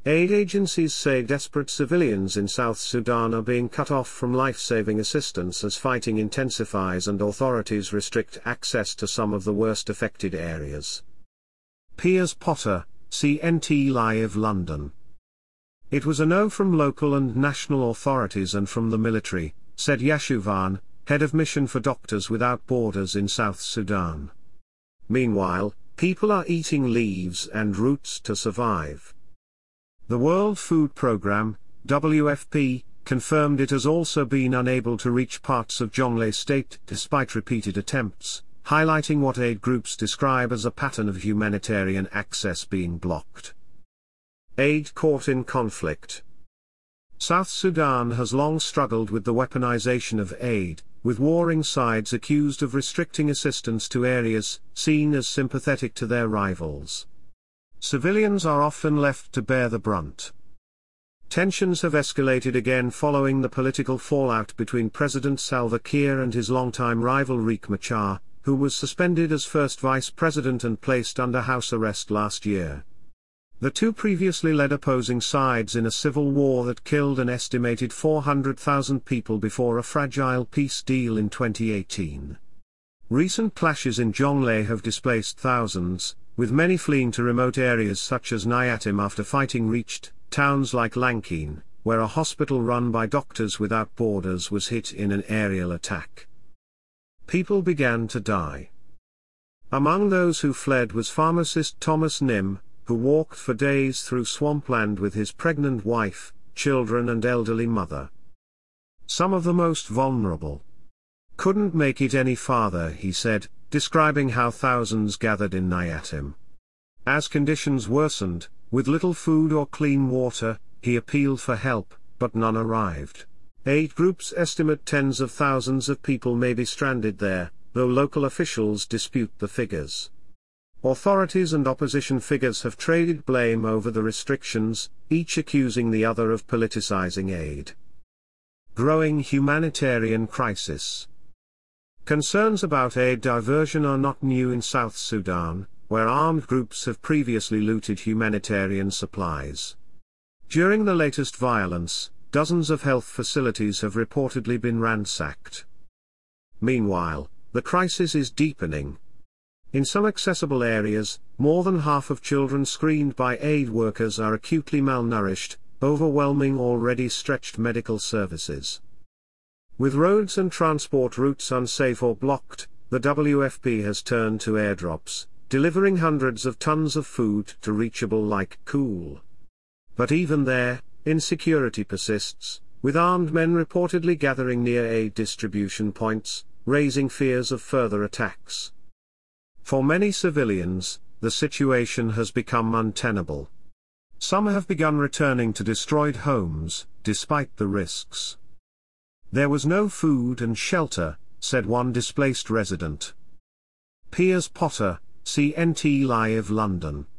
Aid agencies say desperate civilians in South Sudan are being cut off from life-saving assistance as fighting intensifies and authorities restrict access to some of the worst affected areas. Piers Potter, CNT Live London. It was a no from local and national authorities and from the military, said Yashuvan, head of Mission for Doctors Without Borders in South Sudan. Meanwhile, people are eating leaves and roots to survive. The World Food Programme, WFP, confirmed it has also been unable to reach parts of Jonglei state despite repeated attempts, highlighting what aid groups describe as a pattern of humanitarian access being blocked. Aid caught in conflict. South Sudan has long struggled with the weaponization of aid, with warring sides accused of restricting assistance to areas seen as sympathetic to their rivals. Civilians are often left to bear the brunt. Tensions have escalated again following the political fallout between President Salva Kiir and his longtime rival Riek Machar, who was suspended as first vice president and placed under house arrest last year. The two previously led opposing sides in a civil war that killed an estimated 400,000 people before a fragile peace deal in 2018. Recent clashes in Jonglei have displaced thousands, with many fleeing to remote areas such as Nyatim after fighting reached towns like Lankine, where a hospital run by Doctors Without Borders was hit in an aerial attack. People began to die. Among those who fled was pharmacist Thomas Nim, who walked for days through swampland with his pregnant wife, children and elderly mother. Some of the most vulnerable couldn't make it any farther, he said, describing how thousands gathered in Nyatim. As conditions worsened, with little food or clean water, he appealed for help, but none arrived. Aid groups estimate tens of thousands of people may be stranded there, though local officials dispute the figures. Authorities and opposition figures have traded blame over the restrictions, each accusing the other of politicizing aid. Growing humanitarian crisis. Concerns about aid diversion are not new in South Sudan, where armed groups have previously looted humanitarian supplies. During the latest violence, dozens of health facilities have reportedly been ransacked. Meanwhile, the crisis is deepening. In some accessible areas, more than half of children screened by aid workers are acutely malnourished, overwhelming already stretched medical services. With roads and transport routes unsafe or blocked, the WFP has turned to airdrops, delivering hundreds of tons of food to reachable like Cool. But even there, insecurity persists, with armed men reportedly gathering near aid distribution points, raising fears of further attacks. For many civilians, the situation has become untenable. Some have begun returning to destroyed homes, despite the risks. There was no food and shelter, said one displaced resident. Piers Potter, CNT Live London.